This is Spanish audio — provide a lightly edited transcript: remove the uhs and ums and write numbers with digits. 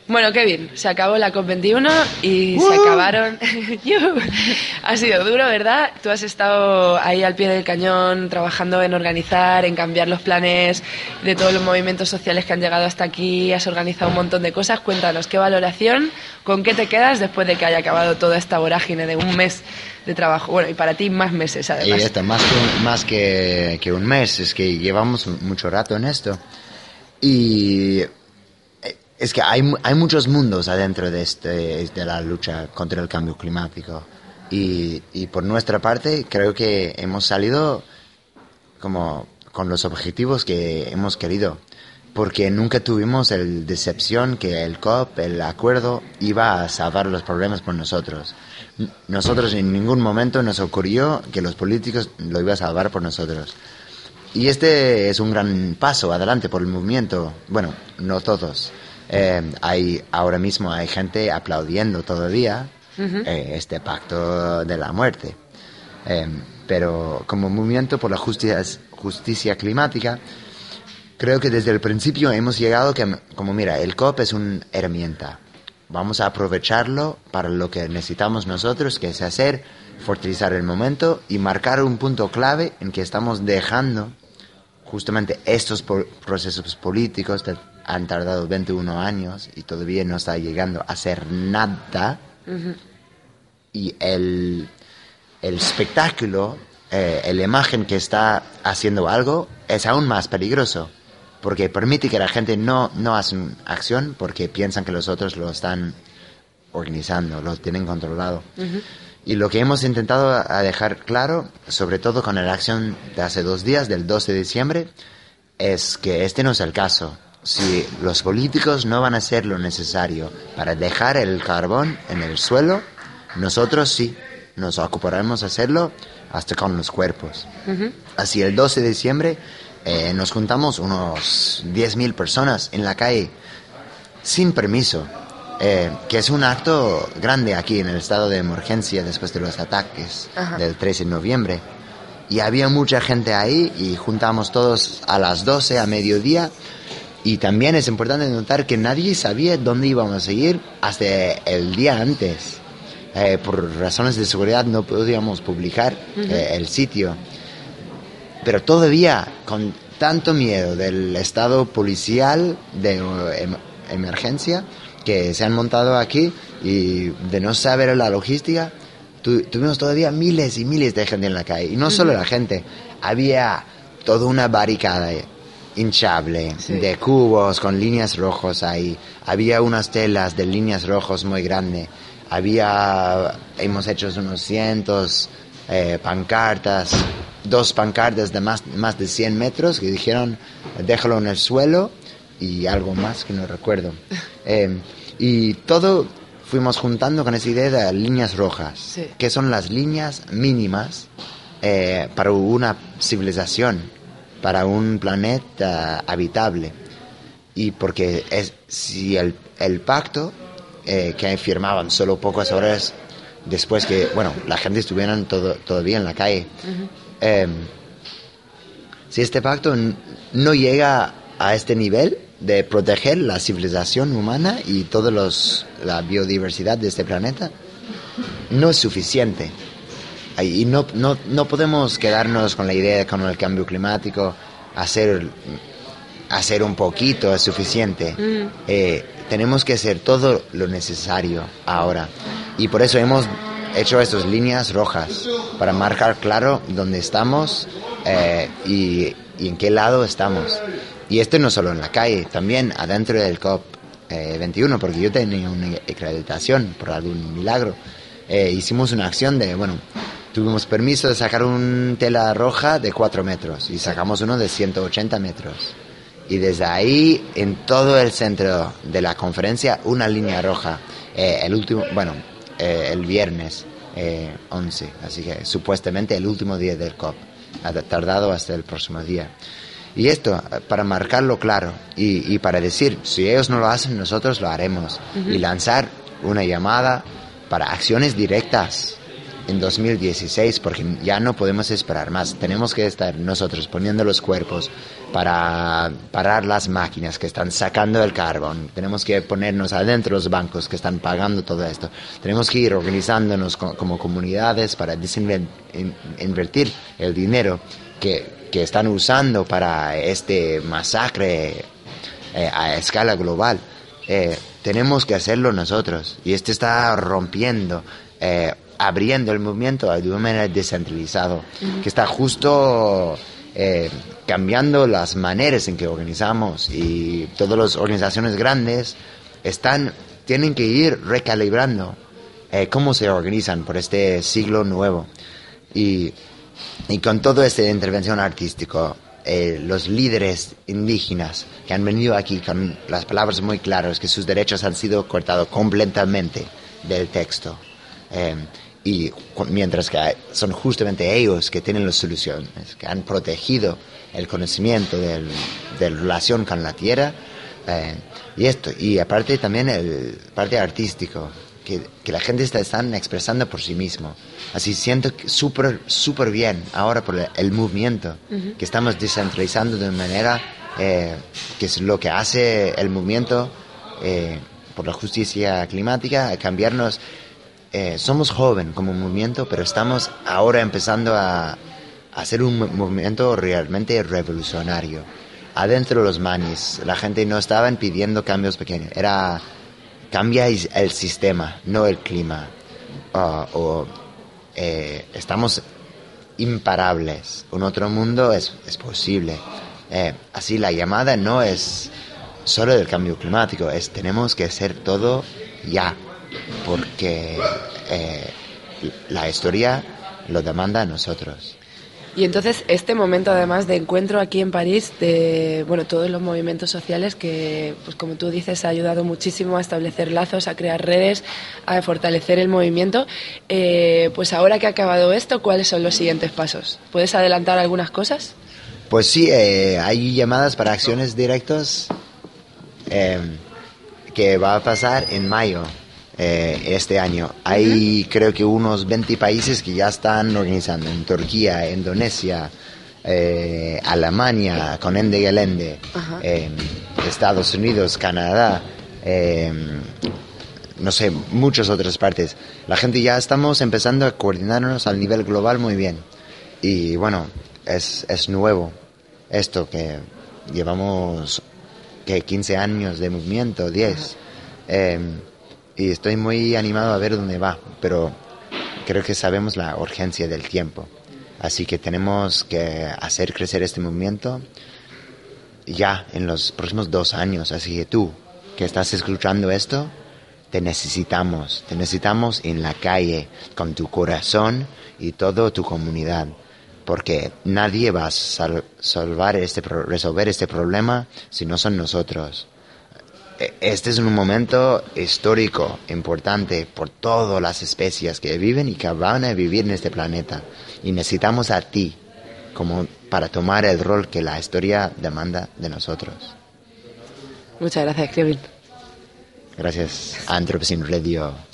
Bueno, qué bien. Se acabó la COP21 y se acabaron... Ha sido duro, ¿verdad? Tú has estado ahí al pie del cañón trabajando en organizar, en cambiar los planes de todos los movimientos sociales que han llegado hasta aquí. Has organizado un montón de cosas. Cuéntanos, ¿qué valoración? ¿Con qué te quedas después de que haya acabado toda esta vorágine de un mes de trabajo? Bueno, y para ti más meses, además. Y esto, más que un mes. Es que llevamos mucho rato en esto. Y... es que hay muchos mundos adentro de la lucha contra el cambio climático y por nuestra parte creo que hemos salido como con los objetivos que hemos querido, porque nunca tuvimos la decepción que el COP, el acuerdo, iba a salvar los problemas por nosotros. Nosotros en ningún momento nos ocurrió que los políticos lo iban a salvar por nosotros. Y este es un gran paso adelante por el movimiento. Bueno, no todos. Ahora mismo hay gente aplaudiendo todavía este pacto de la muerte. Pero como movimiento por la justicia climática, creo que desde el principio hemos llegado como mira, el COP es una herramienta. Vamos a aprovecharlo para lo que necesitamos nosotros, que es fortalecer el momento y marcar un punto clave en que estamos dejando justamente estos procesos políticos que han tardado 21 años y todavía no está llegando a hacer nada. Y el espectáculo, la imagen que está haciendo algo es aún más peligroso, porque permite que la gente no hace acción porque piensan que los otros lo están organizando, lo tienen controlado. Y lo que hemos intentado a dejar claro, sobre todo con la acción de hace 2 días, del 12 de diciembre, es que este no es el caso. Si los políticos no van a hacer lo necesario para dejar el carbón en el suelo, nosotros sí nos ocuparemos de hacerlo hasta con los cuerpos. Así el 12 de diciembre nos juntamos unos 10.000 personas en la calle sin permiso. Que es un acto grande aquí en el estado de emergencia después de los ataques del 13 de noviembre. Y había mucha gente ahí y juntamos todos a las 12 a mediodía. Y también es importante notar que nadie sabía dónde íbamos a ir hasta el día antes. Por razones de seguridad no podíamos publicar el sitio. Pero todavía con tanto miedo del estado policial de emergencia que se han montado aquí y de no saber la logística, tuvimos todavía miles y miles de gente en la calle. Y no solo la gente, había toda una barricada hinchable de cubos con líneas rojas ahí. Había unas telas de líneas rojas muy grandes. Hemos hecho unos cientos pancartas, 2 pancartas de más de 100 metros que dijeron déjalo en el suelo y algo más que no recuerdo. Y todo fuimos juntando con esa idea de líneas rojas, que son las líneas mínimas para una civilización, para un planeta habitable. Y porque si el pacto que firmaban solo pocas horas después que, bueno, la gente estuviera todavía en la calle, si este pacto no llega a este nivel de proteger la civilización humana y toda la biodiversidad de este planeta, no es suficiente. Y no podemos quedarnos con la idea de que con el cambio climático hacer un poquito es suficiente. Tenemos que hacer todo lo necesario ahora. Y por eso hemos hecho estas líneas rojas, para marcar claro dónde estamos y en qué lado estamos. Y esto no solo en la calle, también adentro del COP21, porque yo tenía una acreditación por algún milagro. Hicimos una acción tuvimos permiso de sacar una tela roja de 4 metros y sacamos uno de 180 metros. Y desde ahí, en todo el centro de la conferencia, una línea roja. El viernes 11, así que supuestamente el último día del COP. Ha tardado hasta el próximo día. Y esto, para marcarlo claro y para decir, si ellos no lo hacen, nosotros lo haremos. Y lanzar una llamada para acciones directas en 2016 porque ya no podemos esperar más. Tenemos que estar nosotros poniendo los cuerpos para parar las máquinas que están sacando el carbón. Tenemos que ponernos adentro los bancos que están pagando todo esto. Tenemos que ir organizándonos como comunidades para invertir el dinero que están usando para este masacre a escala global. Tenemos que hacerlo nosotros. Y este está rompiendo, abriendo el movimiento de una manera descentralizada, que está justo cambiando las maneras en que organizamos, y todas las organizaciones grandes tienen que ir recalibrando cómo se organizan por este siglo nuevo. Y con toda esta intervención artística, los líderes indígenas que han venido aquí con las palabras muy claras que sus derechos han sido cortados completamente del texto, mientras que son justamente ellos que tienen las soluciones, que han protegido el conocimiento de relación con la tierra, y aparte también el parte artístico, que la gente están expresando por sí mismo. Así siento súper bien ahora por el movimiento, que estamos descentralizando de manera que es lo que hace el movimiento por la justicia climática, cambiarnos. Somos jóvenes como movimiento, pero estamos ahora empezando a hacer un movimiento realmente revolucionario. Adentro de los manis, la gente no estaba pidiendo cambios pequeños, era cambia el sistema, no el clima. Estamos imparables. Un otro mundo es posible. Así la llamada no es solo del cambio climático, tenemos que hacer todo ya, porque la historia lo demanda a nosotros. Y entonces este momento además de encuentro aquí en París de todos los movimientos sociales que, pues como tú dices, ha ayudado muchísimo a establecer lazos, a crear redes, a fortalecer el movimiento, pues ahora que ha acabado esto, ¿cuáles son los siguientes pasos? ¿Puedes adelantar algunas cosas? Pues sí, hay llamadas para acciones directas que va a pasar en mayo. Este año hay creo que unos 20 países que ya están organizando, en Turquía, Indonesia, Alemania con Ende Gelände, Estados Unidos, Canadá, no sé, muchas otras partes. La gente ya estamos empezando a coordinarnos al nivel global muy bien, y bueno, es nuevo esto, que llevamos 15 años de movimiento, 10. Y estoy muy animado a ver dónde va, pero creo que sabemos la urgencia del tiempo. Así que tenemos que hacer crecer este movimiento ya en los próximos 2 años. Así que tú, que estás escuchando esto, te necesitamos en la calle, con tu corazón y toda tu comunidad. Porque nadie va a resolver este problema si no son nosotros. Este es un momento histórico, importante por todas las especies que viven y que van a vivir en este planeta. Y necesitamos a ti como para tomar el rol que la historia demanda de nosotros. Muchas gracias, Kevin. Gracias a Anthropocene Radio.